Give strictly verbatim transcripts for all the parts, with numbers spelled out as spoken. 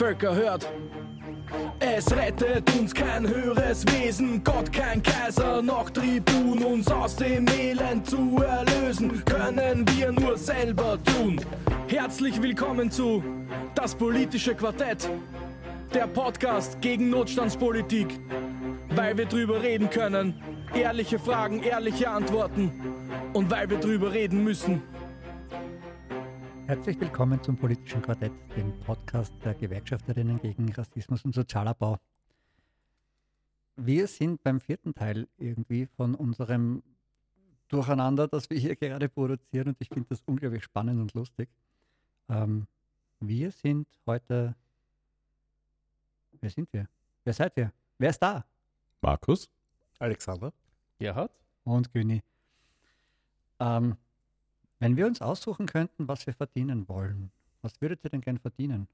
Völker hört. Es rettet uns kein höheres Wesen, Gott kein Kaiser, noch Tribun, uns aus dem Elend zu erlösen, können wir nur selber tun. Herzlich willkommen zu Das politische Quartett, der Podcast gegen Notstandspolitik, weil wir drüber reden können, ehrliche Fragen, ehrliche Antworten und weil wir drüber reden müssen. Herzlich willkommen zum Politischen Quartett, dem Podcast der Gewerkschafterinnen gegen Rassismus und Sozialabbau. Wir sind beim vierten Teil irgendwie von unserem Durcheinander, das wir hier gerade produzieren, und ich finde das unglaublich spannend und lustig. Ähm, wir sind heute... Wer sind wir? Wer seid ihr? Wer ist da? Markus, Alexander, Gerhard Und Güni. Ähm, wenn wir uns aussuchen könnten, was wir verdienen wollen, was würdet ihr denn gern verdienen?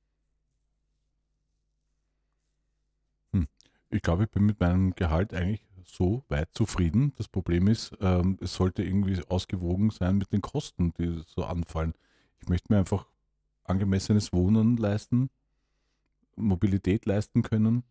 Ich glaube, ich bin mit meinem Gehalt eigentlich so weit zufrieden. Das Problem ist, ähm, es sollte irgendwie ausgewogen sein mit den Kosten, die so anfallen. Ich möchte mir einfach angemessenes Wohnen leisten, Mobilität leisten können.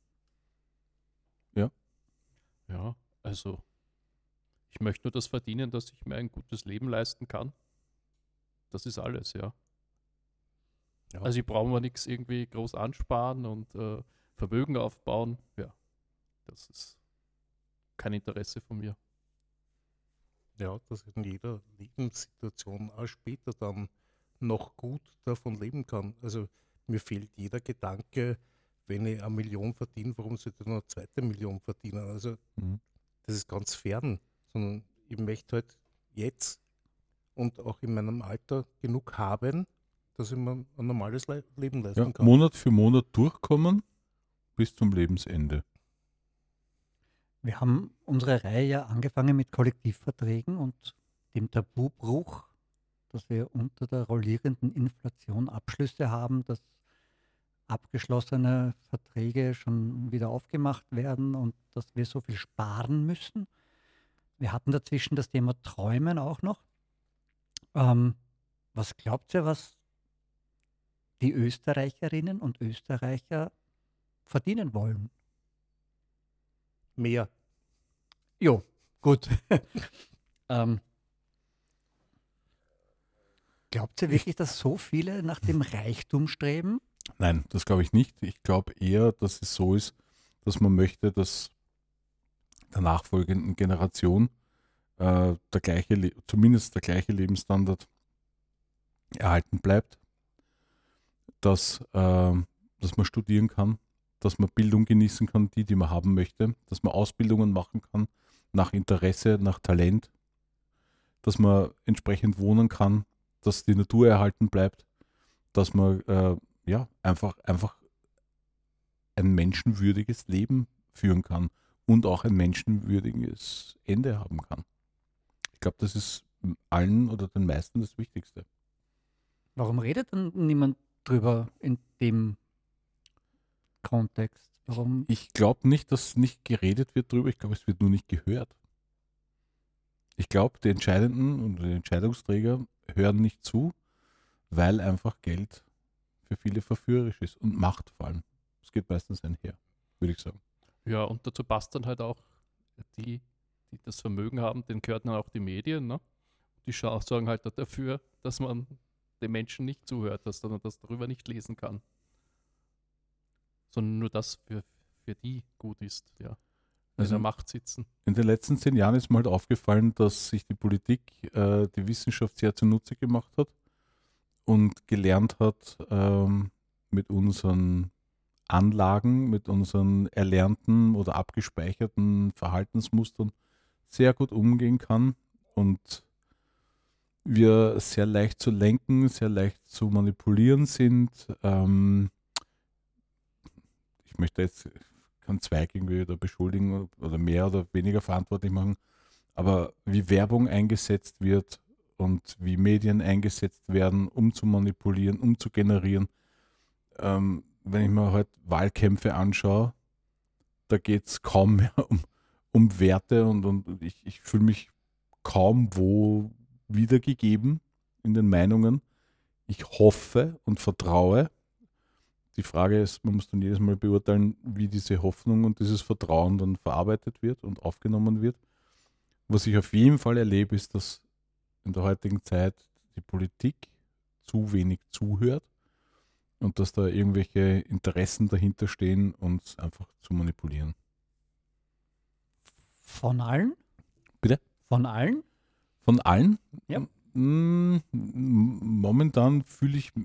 Ja, also ich möchte nur das verdienen, dass ich mir ein gutes Leben leisten kann. Das ist alles, ja. Ja. Also ich brauche mir nichts irgendwie groß ansparen und äh, Vermögen aufbauen. Ja, das ist kein Interesse von mir. ja, dass in jeder Lebenssituation auch später dann noch gut davon leben kann. Also mir fehlt jeder Gedanke, wenn ich eine Million verdiene, warum sollte ich noch eine zweite Million verdienen? Also Mhm. das ist ganz fern, sondern ich möchte halt jetzt und auch in meinem Alter genug haben, dass ich mir ein normales Le Leben leisten Ja, kann. Monat für Monat durchkommen bis zum Lebensende. Wir haben unsere Reihe ja angefangen mit Kollektivverträgen und dem Tabubruch, dass wir unter der rollierenden Inflation Abschlüsse haben, dass abgeschlossene Verträge schon wieder aufgemacht werden und dass wir so viel sparen müssen. Wir hatten dazwischen das Thema Träumen auch noch. Ähm, was glaubt ihr, was die Österreicherinnen und Österreicher verdienen wollen? Mehr. Jo, gut. ähm, glaubt ihr wirklich, dass so viele nach dem Reichtum streben? Nein, das glaube ich nicht. Ich glaube eher, dass es so ist, dass man möchte, dass der nachfolgenden Generation äh, der gleiche, Le- zumindest der gleiche Lebensstandard erhalten bleibt, dass, äh, dass man studieren kann, dass man Bildung genießen kann, die, die man haben möchte, dass man Ausbildungen machen kann, nach Interesse, nach Talent, dass man entsprechend wohnen kann, dass die Natur erhalten bleibt, dass man äh, ja, einfach, einfach ein menschenwürdiges Leben führen kann und auch ein menschenwürdiges Ende haben kann. Ich glaube, das ist allen oder den meisten das Wichtigste. Warum redet dann niemand drüber in dem Kontext? Warum? Ich glaube nicht, dass nicht geredet wird drüber, ich glaube, es wird nur nicht gehört. Ich glaube, die Entscheidenden und die Entscheidungsträger hören nicht zu, weil einfach Geld für viele verführerisch ist und Macht vor allem. Es geht meistens einher, würde ich sagen. Ja, und dazu passt dann halt auch die, die das Vermögen haben, denen gehören dann auch die Medien, ne? Die scha- sorgen halt dafür, dass man den Menschen nicht zuhört, dass man das darüber nicht lesen kann. Sondern nur das für, für die gut ist, ja. In Also- der Macht sitzen. In den letzten zehn Jahren ist mir halt aufgefallen, dass sich die Politik äh, die Wissenschaft sehr zunutze gemacht hat und gelernt hat, ähm, mit unseren Anlagen, mit unseren erlernten oder abgespeicherten Verhaltensmustern sehr gut umgehen kann und wir sehr leicht zu lenken, sehr leicht zu manipulieren sind. Ähm, ich möchte jetzt keinen Zweig irgendwie da beschuldigen oder mehr oder weniger verantwortlich machen, aber wie Werbung eingesetzt wird und wie Medien eingesetzt werden, um zu manipulieren, um zu generieren. Ähm, wenn ich mir halt Wahlkämpfe anschaue, da geht es kaum mehr um, um Werte und, und ich, ich fühle mich kaum wo wiedergegeben in den Meinungen. Ich hoffe und vertraue die Frage ist, man muss dann jedes Mal beurteilen, wie diese Hoffnung und dieses Vertrauen dann verarbeitet wird und aufgenommen wird. Was ich auf jeden Fall erlebe, ist, dass in der heutigen Zeit die Politik zu wenig zuhört und dass da irgendwelche Interessen dahinter stehen, uns einfach zu manipulieren. Von allen? Bitte? Von allen? Von allen? Ja. Mm, Momentan fühle ich,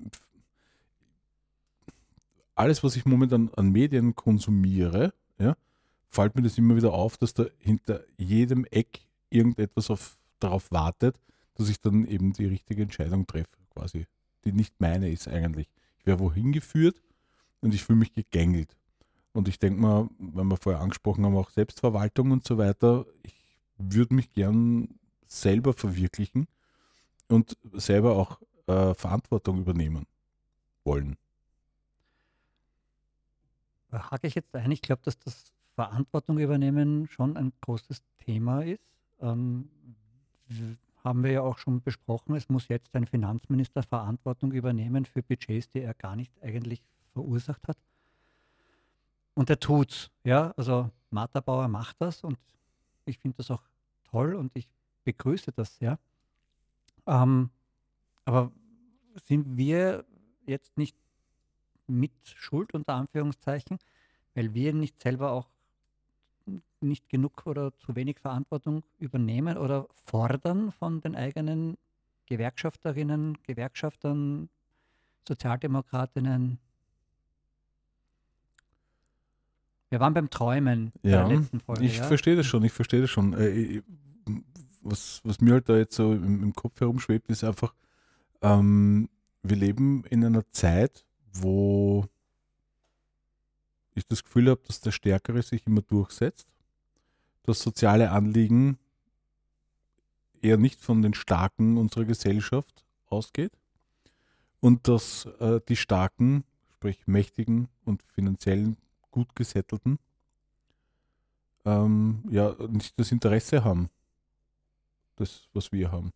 alles, was ich momentan an Medien konsumiere, ja, fällt mir das immer wieder auf, dass da hinter jedem Eck irgendetwas auf, darauf wartet, dass ich dann eben die richtige Entscheidung treffe, quasi, die nicht meine ist eigentlich. Ich werde wohin geführt und ich fühle mich gegängelt. Und ich denke mal, wenn wir vorher angesprochen haben, auch Selbstverwaltung und so weiter, ich würde mich gern selber verwirklichen und selber auch äh, Verantwortung übernehmen wollen. Da hake ich jetzt ein. Ich glaube, dass das Verantwortung übernehmen schon ein großes Thema ist. Ähm, w- haben wir ja auch schon besprochen, es muss jetzt ein Finanzminister Verantwortung übernehmen für Budgets, die er gar nicht eigentlich verursacht hat. Und er tut's. Ja, also Martha Bauer macht das und ich finde das auch toll und ich begrüße das sehr. Ähm, aber sind wir jetzt nicht mit Schuld unter Anführungszeichen, weil wir nicht selber auch nicht genug oder zu wenig Verantwortung übernehmen oder fordern von den eigenen Gewerkschafterinnen, Gewerkschaftern, Sozialdemokratinnen? Wir waren beim Träumen bei Ja, der letzten Folge. ich ja? verstehe das schon, ich verstehe das schon. Äh, ich- was, was mir halt da jetzt so im, im Kopf herumschwebt, ist einfach, ähm, wir leben in einer Zeit, wo ich das Gefühl habe, dass der Stärkere sich immer durchsetzt, dass soziale Anliegen eher nicht von den Starken unserer Gesellschaft ausgeht und dass äh, die Starken, sprich Mächtigen und finanziell gut Gesättelten, ähm, ja, nicht das Interesse haben, das, was wir haben.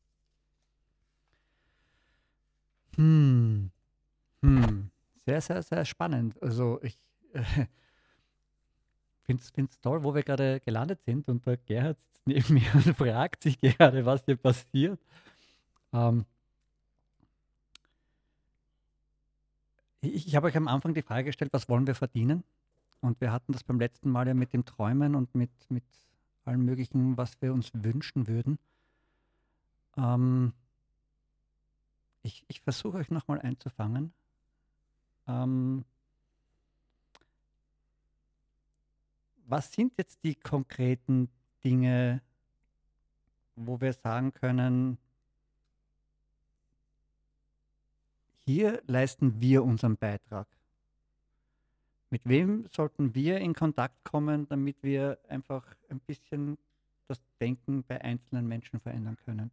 Hm. Hm. Sehr, sehr, sehr spannend. Also ich äh, finde es toll, wo wir gerade gelandet sind und der Gerhard sitzt neben mir und fragt sich gerade, was hier passiert. Ähm, ich ich habe euch am Anfang die Frage gestellt, was wollen wir verdienen? Und wir hatten das beim letzten Mal ja mit dem Träumen und mit, mit allem Möglichen, was wir uns wünschen würden. Ähm, ich ich versuche euch nochmal einzufangen. Ähm, was sind jetzt die konkreten Dinge, wo wir sagen können, hier leisten wir unseren Beitrag? Mit wem sollten wir in Kontakt kommen, damit wir einfach ein bisschen das Denken bei einzelnen Menschen verändern können?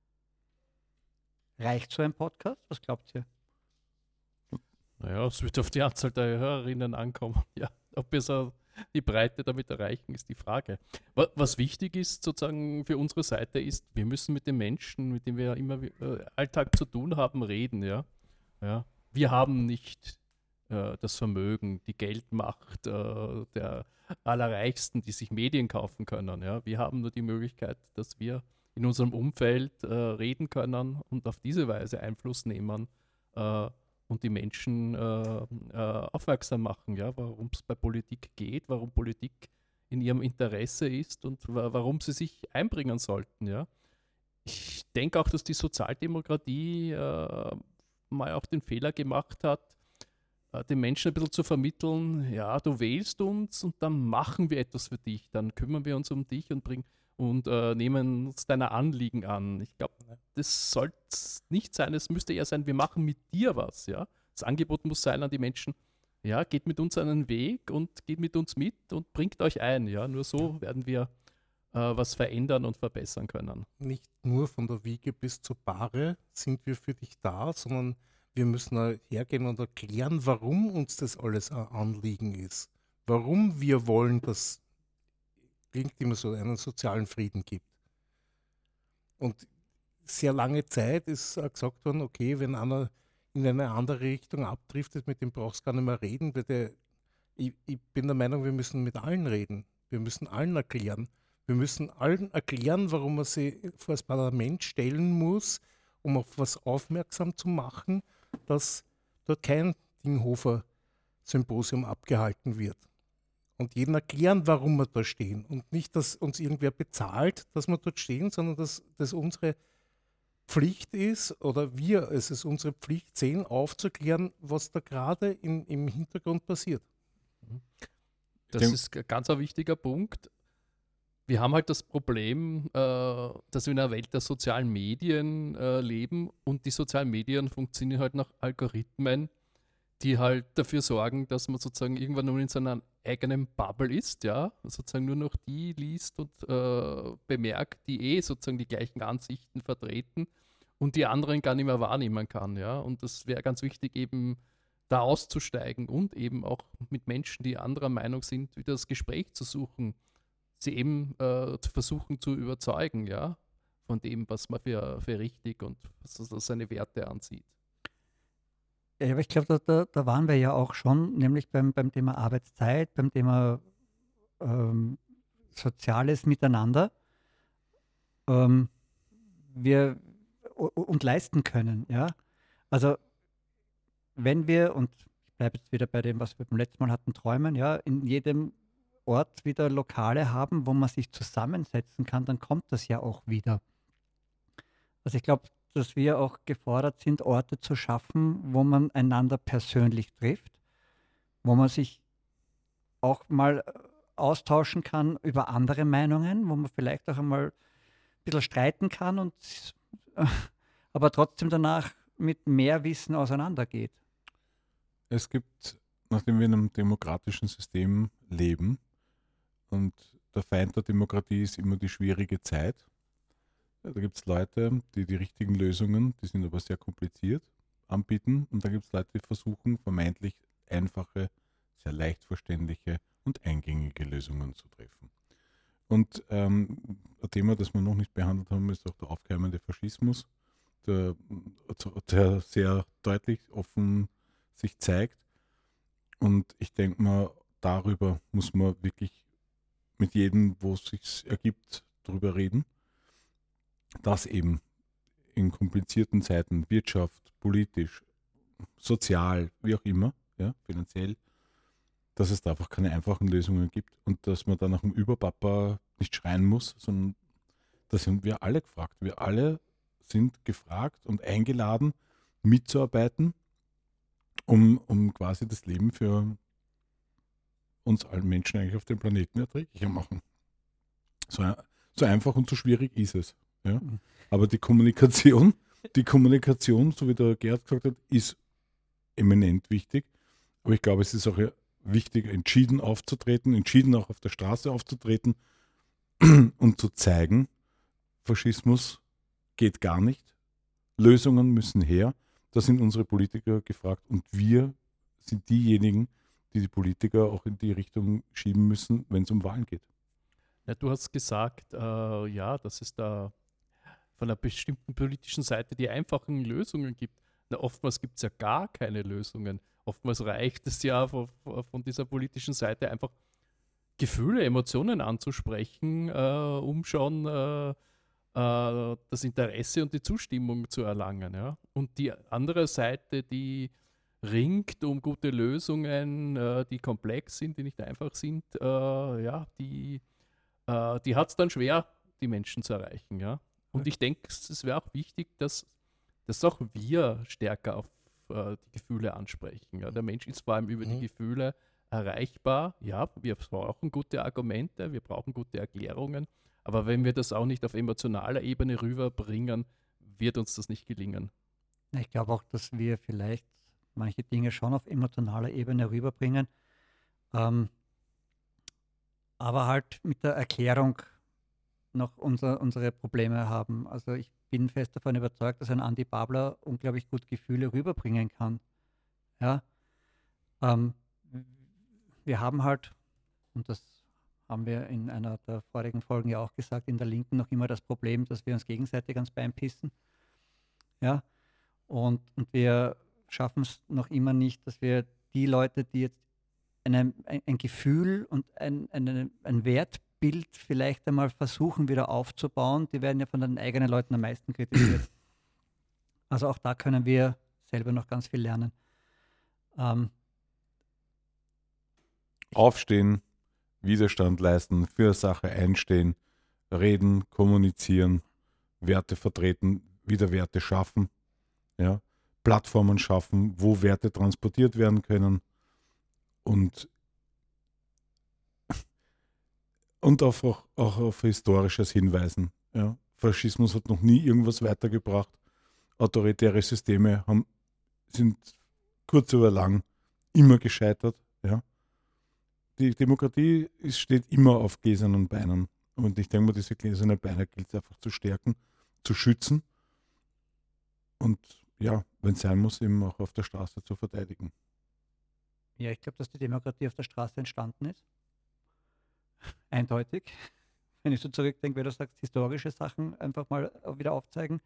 Reicht so ein Podcast? Was glaubt ihr? Naja, es wird auf die Anzahl der Hörerinnen ankommen. Ja, ob wir so die Breite damit erreichen, ist die Frage. Wa- Was wichtig ist sozusagen für unsere Seite ist, wir müssen mit den Menschen, mit denen wir ja immer wi- äh, Alltag zu tun haben, reden. Ja? Ja? Wir haben nicht äh, das Vermögen, die Geldmacht äh, der Allerreichsten, die sich Medien kaufen können. Ja? Wir haben nur die Möglichkeit, dass wir in unserem Umfeld äh, reden können und auf diese Weise Einfluss nehmen äh, und die Menschen äh, äh, aufmerksam machen, ja, warum es bei Politik geht, warum Politik in ihrem Interesse ist und wa warum sie sich einbringen sollten. Ja. Ich denke auch, dass die Sozialdemokratie äh, mal auch den Fehler gemacht hat, äh, den Menschen ein bisschen zu vermitteln, ja, du wählst uns und dann machen wir etwas für dich, dann kümmern wir uns um dich und bringen und äh, nehmen uns deiner Anliegen an. Ich glaube, das sollte nicht sein. Es müsste eher sein, wir machen mit dir was. Ja? Das Angebot muss sein an die Menschen, ja, geht mit uns einen Weg und geht mit uns mit und bringt euch ein. Ja? Nur so werden wir äh, was verändern und verbessern können. Nicht nur von der Wiege bis zur Bahre sind wir für dich da, sondern wir müssen auch hergehen und erklären, warum uns das alles ein Anliegen ist. Warum wir wollen, dass, klingt immer so, einen sozialen Frieden gibt. Und sehr lange Zeit ist auch gesagt worden, okay, wenn einer in eine andere Richtung abdriftet, mit dem brauchst du gar nicht mehr reden, weil der, ich, ich bin der Meinung, wir müssen mit allen reden. Wir müssen allen erklären. Wir müssen allen erklären, warum man sich vor das Parlament stellen muss, um auf was aufmerksam zu machen, dass dort kein Dinghofer-Symposium abgehalten wird. Und jedem erklären, warum wir da stehen. Und nicht, dass uns irgendwer bezahlt, dass wir dort stehen, sondern dass das unsere Pflicht ist, oder wir, es ist unsere Pflicht sehen, aufzuklären, was da gerade in, im Hintergrund passiert. Das ist ein ganz ein wichtiger Punkt. Wir haben halt das Problem, äh, dass wir in einer Welt der sozialen Medien äh, leben, und die sozialen Medien funktionieren halt nach Algorithmen, die halt dafür sorgen, dass man sozusagen irgendwann nur in seiner eigenen Bubble ist, ja, sozusagen nur noch die liest und äh, bemerkt, die eh sozusagen die gleichen Ansichten vertreten und die anderen gar nicht mehr wahrnehmen kann, ja. Und das wäre ganz wichtig, eben da auszusteigen und eben auch mit Menschen, die anderer Meinung sind, wieder das Gespräch zu suchen, sie eben äh, zu versuchen zu überzeugen, ja, von dem, was man für, für richtig und was also seine Werte ansieht. Ja, aber ich glaube, da, da, da waren wir ja auch schon, nämlich beim, beim Thema Arbeitszeit, beim Thema ähm, soziales Miteinander. Ähm, wir u- und leisten können, ja. Also wenn wir, und ich bleibe jetzt wieder bei dem, was wir beim letzten Mal hatten, träumen, ja, in jedem Ort wieder Lokale haben, wo man sich zusammensetzen kann, dann kommt das ja auch wieder. Also ich glaube, dass wir auch gefordert sind, Orte zu schaffen, wo man einander persönlich trifft, wo man sich auch mal äh, austauschen kann über andere Meinungen, wo man vielleicht auch einmal ein bisschen streiten kann und äh, aber trotzdem danach mit mehr Wissen auseinandergeht. Es gibt, nachdem wir in einem demokratischen System leben und der Feind der Demokratie ist immer die schwierige Zeit, ja, da gibt es Leute, die die richtigen Lösungen, die sind aber sehr kompliziert, anbieten, und dann gibt es Leute, die versuchen, vermeintlich einfache, sehr leicht verständliche und eingängige Lösungen zu treffen. Und ähm, ein Thema, das wir noch nicht behandelt haben, ist auch der aufkeimende Faschismus, der, der sehr deutlich offen sich zeigt. Und ich denke mal, darüber muss man wirklich mit jedem, wo es sich ergibt, drüber reden, dass eben in komplizierten Zeiten, Wirtschaft, politisch, sozial, wie auch immer, ja, finanziell, dass es da einfach keine einfachen Lösungen gibt und dass man da nach dem Überpapa nicht schreien muss, sondern da sind wir alle gefragt. Wir alle sind gefragt und eingeladen, mitzuarbeiten, um, um quasi das Leben für uns allen Menschen eigentlich auf dem Planeten erträglicher machen. So, so einfach und so schwierig ist es. Ja? Aber die Kommunikation, die Kommunikation, so wie der Gerd gesagt hat, ist eminent wichtig. Aber ich glaube, es ist auch wichtig, entschieden aufzutreten, entschieden auch auf der Straße aufzutreten und zu zeigen, Faschismus geht gar nicht. Lösungen müssen her. Da sind unsere Politiker gefragt und wir sind diejenigen, die die Politiker auch in die Richtung schieben müssen, wenn es um Wahlen geht. Ja, du hast gesagt, äh, ja, dass es da von einer bestimmten politischen Seite die einfachen Lösungen gibt. Na, oftmals gibt es ja gar keine Lösungen. Oftmals reicht es ja von, von dieser politischen Seite einfach Gefühle, Emotionen anzusprechen, äh, um schon äh, äh, das Interesse und die Zustimmung zu erlangen. Ja? Und die andere Seite, die ringt um gute Lösungen, äh, die komplex sind, die nicht einfach sind, äh, ja, die, äh, die hat es dann schwer, die Menschen zu erreichen. Ja? Und ich denke, es wäre auch wichtig, dass, dass auch wir stärker auf äh, die Gefühle ansprechen. Ja? Der Mensch ist vor allem über Mhm. die Gefühle erreichbar. Ja, wir brauchen gute Argumente, wir brauchen gute Erklärungen, aber wenn wir das auch nicht auf emotionaler Ebene rüberbringen, wird uns das nicht gelingen. Ich glaube auch, dass wir vielleicht manche Dinge schon auf emotionaler Ebene rüberbringen, ähm, aber halt mit der Erklärung noch unser, unsere Probleme haben. Also ich bin fest davon überzeugt, dass ein Andi Babler unglaublich gut Gefühle rüberbringen kann. Ja? Ähm, wir haben halt, und das haben wir in einer der vorigen Folgen ja auch gesagt, in der Linken noch immer das Problem, dass wir uns gegenseitig ans Bein pissen. Ja? Und, und wir schaffen es noch immer nicht, dass wir die Leute, die jetzt eine, ein, ein Gefühl und ein, eine, ein Wertbild vielleicht einmal versuchen wieder aufzubauen, die werden ja von den eigenen Leuten am meisten kritisiert. Also auch da können wir selber noch ganz viel lernen. Ähm, Aufstehen, Widerstand leisten, für eine Sache einstehen, reden, kommunizieren, Werte vertreten, wieder Werte schaffen, ja, Plattformen schaffen, wo Werte transportiert werden können und, und auf, auch, auch auf Historisches hinweisen. Ja. Faschismus hat noch nie irgendwas weitergebracht. Autoritäre Systeme haben, sind kurz oder lang immer gescheitert. Ja. Die Demokratie ist, steht immer auf gläsernen Beinen. Und ich denke mal, diese gläsernen Beine gilt es einfach zu stärken, zu schützen und ja, wenn es sein muss, eben auch auf der Straße zu verteidigen. Ja, ich glaube, dass die Demokratie auf der Straße entstanden ist. Eindeutig. Wenn ich so zurückdenke, wie du sagst, historische Sachen einfach mal wieder aufzeigen.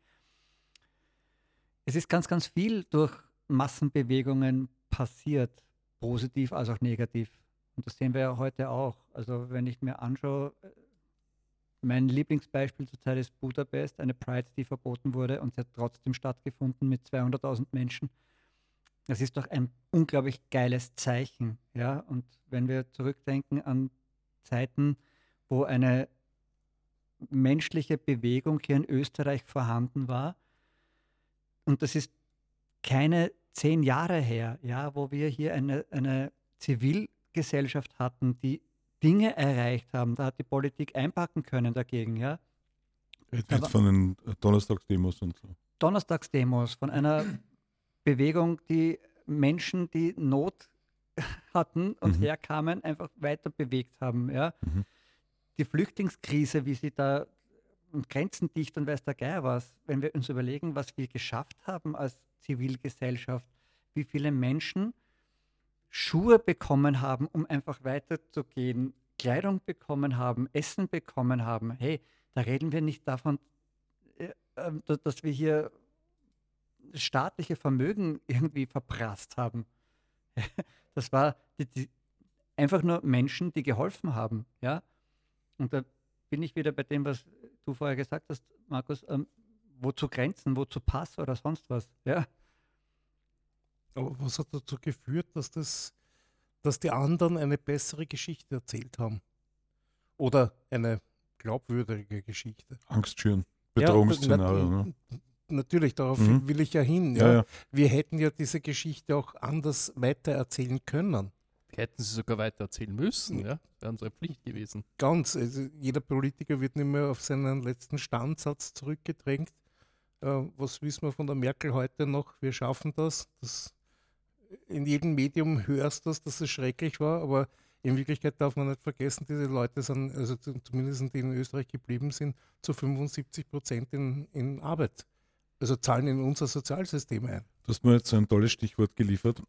Es ist ganz, ganz viel durch Massenbewegungen passiert, positiv als auch negativ. Und das sehen wir ja heute auch. Also wenn ich mir anschaue, mein Lieblingsbeispiel zurzeit ist Budapest, eine Pride, die verboten wurde und sie hat trotzdem stattgefunden mit zweihunderttausend Menschen. Das ist doch ein unglaublich geiles Zeichen. Ja? Und wenn wir zurückdenken an Zeiten, wo eine menschliche Bewegung hier in Österreich vorhanden war, und das ist keine zehn Jahre her, ja, wo wir hier eine, eine Zivilgesellschaft hatten, die Dinge erreicht haben, da hat die Politik einpacken können dagegen, ja. Jetzt von den Donnerstagsdemos und so. Donnerstagsdemos, von einer Bewegung, die Menschen, die Not hatten und Mhm. herkamen, einfach weiter bewegt haben, ja. Mhm. Die Flüchtlingskrise, wie sie da Grenzen dicht und weiß der Geier was, wenn wir uns überlegen, was wir geschafft haben als Zivilgesellschaft, wie viele Menschen Schuhe bekommen haben, um einfach weiterzugehen, Kleidung bekommen haben, Essen bekommen haben. Hey, da reden wir nicht davon, äh, äh, dass dass wir hier das staatliche Vermögen irgendwie verprasst haben. Das war die, die, einfach nur Menschen, die geholfen haben. Ja? Und da bin ich wieder bei dem, was du vorher gesagt hast, Markus, ähm, wozu Grenzen, wozu Pass oder sonst was. Ja? Aber was hat dazu geführt, dass, das, dass die anderen eine bessere Geschichte erzählt haben? Oder eine glaubwürdige Geschichte? Angst schüren, Ja, Bedrohungsszenario. na- Ne? Natürlich, darauf Mhm. will ich ja hin. Ja, Ja. ja. Wir hätten ja diese Geschichte auch anders weitererzählen können. Hätten sie sogar weiter erzählen müssen, ja? Wäre unsere Pflicht gewesen. Ganz. Also jeder Politiker wird nicht mehr auf seinen letzten Standsatz zurückgedrängt. Äh, was wissen wir von der Merkel heute noch? Wir schaffen das. das. In jedem Medium hörst du das, dass es schrecklich war, aber in Wirklichkeit darf man nicht vergessen, diese Leute sind, also zu- zumindest die in Österreich geblieben sind, zu fünfundsiebzig Prozent in, in Arbeit. Also zahlen in unser Sozialsystem ein. Du hast mir jetzt so ein tolles Stichwort geliefert.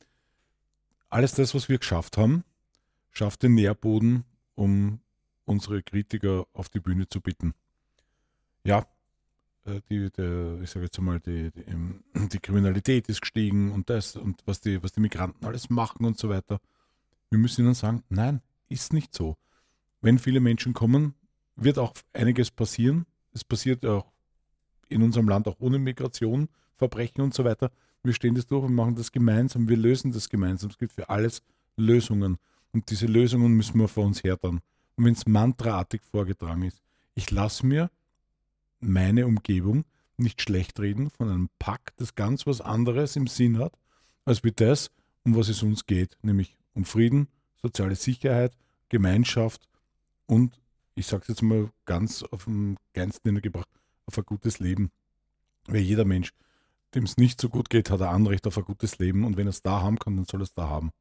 Alles das, was wir geschafft haben, schafft den Nährboden, um unsere Kritiker auf die Bühne zu bitten. Ja, äh, die, der, ich sage jetzt einmal, die, die, ähm, die Kriminalität ist gestiegen und das und was die, was die Migranten alles machen und so weiter. Wir müssen ihnen sagen, nein, ist nicht so. Wenn viele Menschen kommen, wird auch einiges passieren. Es passiert auch in unserem Land auch ohne Migration, Verbrechen und so weiter. Wir stehen das durch und machen das gemeinsam. Wir lösen das gemeinsam. Es gibt für alles Lösungen. Und diese Lösungen müssen wir vor uns hertragen. Und wenn es mantraartig vorgetragen ist, ich lasse mir meine Umgebung nicht schlecht reden von einem Pack, das ganz was anderes im Sinn hat, als wie das, um was es uns geht, nämlich um Frieden, soziale Sicherheit, Gemeinschaft und, ich sage es jetzt mal ganz auf den kleinsten Nenner gebracht, auf ein gutes Leben. Weil jeder Mensch, dem es nicht so gut geht, hat ein Anrecht auf ein gutes Leben und wenn er es da haben kann, dann soll er es da haben.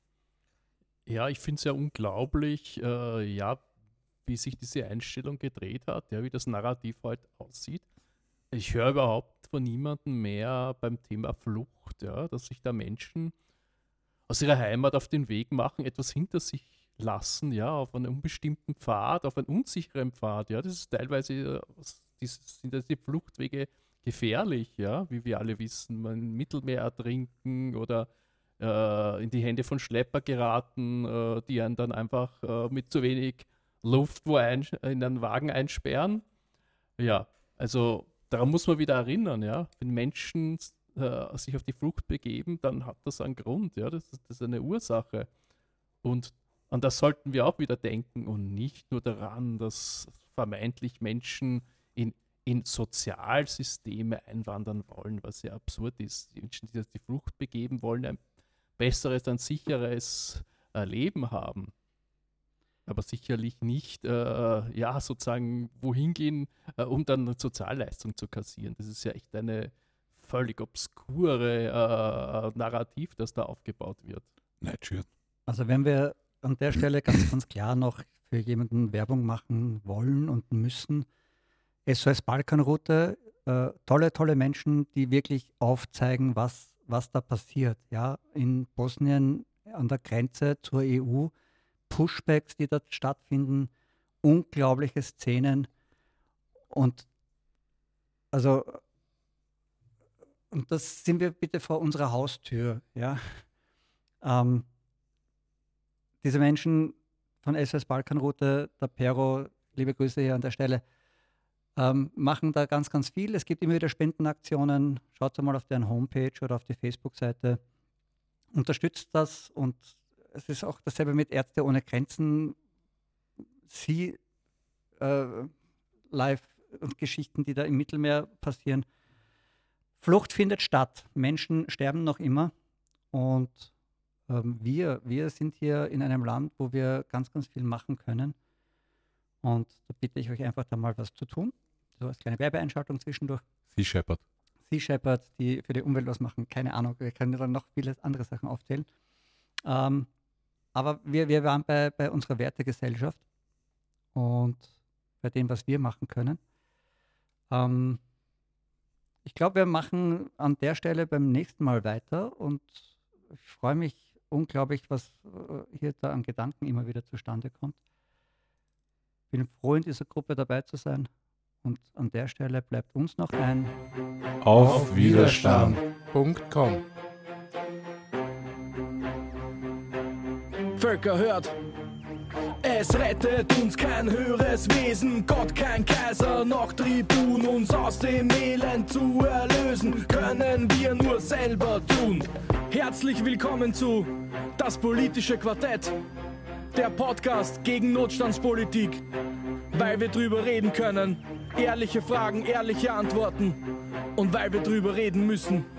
Ja, ich finde es ja unglaublich, äh, ja, wie sich diese Einstellung gedreht hat, ja, wie das Narrativ heute aussieht. Ich höre überhaupt von niemandem mehr beim Thema Flucht, ja, dass sich da Menschen aus ihrer Heimat auf den Weg machen, etwas hinter sich lassen, ja, auf einen unbestimmten Pfad, auf einen unsicheren Pfad, ja, das ist teilweise, äh, dieses, sind das die Fluchtwege gefährlich, ja, wie wir alle wissen, man im Mittelmeer ertrinken oder äh, in die Hände von Schlepper geraten, äh, die einen dann einfach äh, mit zu wenig Luft wo ein, in einen Wagen einsperren. Ja, also daran muss man wieder erinnern, ja, wenn Menschen äh, sich auf die Flucht begeben, dann hat das einen Grund, ja, das ist, das ist eine Ursache. Und an das sollten wir auch wieder denken und nicht nur daran, dass vermeintlich Menschen in, in Sozialsysteme einwandern wollen, was ja absurd ist. Die Menschen, die auf die Flucht begeben, wollen ein besseres, ein sicheres äh, Leben haben. Aber sicherlich nicht, äh, ja, sozusagen wohin gehen, äh, um dann eine Sozialleistung zu kassieren. Das ist ja echt eine völlig obskure äh, Narrativ, das da aufgebaut wird. Nightshade. Also wenn wir an der Stelle ganz, ganz klar noch für jemanden Werbung machen wollen und müssen, S O S Balkanroute, äh, tolle, tolle Menschen, die wirklich aufzeigen, was, was da passiert. Ja, in Bosnien an der Grenze zur E U, Pushbacks, die dort stattfinden, unglaubliche Szenen und also und das sind wir bitte vor unserer Haustür, ja. Ähm, diese Menschen von S O S Balkanroute, der Pero, liebe Grüße hier an der Stelle, ähm, machen da ganz, ganz viel. Es gibt immer wieder Spendenaktionen. Schaut mal auf deren Homepage oder auf die Facebook-Seite. Unterstützt das und es ist auch dasselbe mit Ärzte ohne Grenzen. Sie äh, live und Geschichten, die da im Mittelmeer passieren. Flucht findet statt. Menschen sterben noch immer und ähm, wir, wir sind hier in einem Land, wo wir ganz, ganz viel machen können. Und da bitte ich euch einfach da mal was zu tun. So als kleine Werbeeinschaltung zwischendurch. Sea Shepherd. Sea Shepherd, die für die Umwelt was machen, keine Ahnung, wir können dann noch viele andere Sachen aufzählen. Ähm, aber wir, wir waren bei, bei unserer Wertegesellschaft und bei dem, was wir machen können. Ähm, ich glaube, wir machen an der Stelle beim nächsten Mal weiter und ich freue mich unglaublich, was äh, hier da an Gedanken immer wieder zustande kommt. Ich bin froh, in dieser Gruppe dabei zu sein. Und an der Stelle bleibt uns noch ein Auf Widerstand. Punkt com. Völker hört, es rettet uns kein höheres Wesen, Gott kein Kaiser, noch Tribun, uns aus dem Elend zu erlösen, können wir nur selber tun. Herzlich willkommen zu Das politische Quartett, der Podcast gegen Notstandspolitik, weil wir drüber reden können, ehrliche Fragen, ehrliche Antworten und weil wir drüber reden müssen.